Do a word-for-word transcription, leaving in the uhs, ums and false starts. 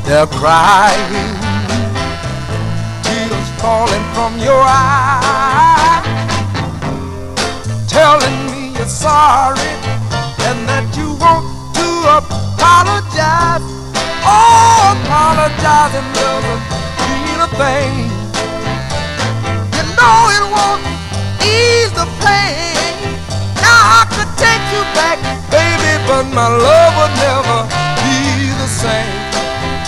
They're crying, tears falling from your eyes, telling me you're sorry and that you want to apologize. Oh, apologizing doesn't mean a thing. You know it won't ease the pain.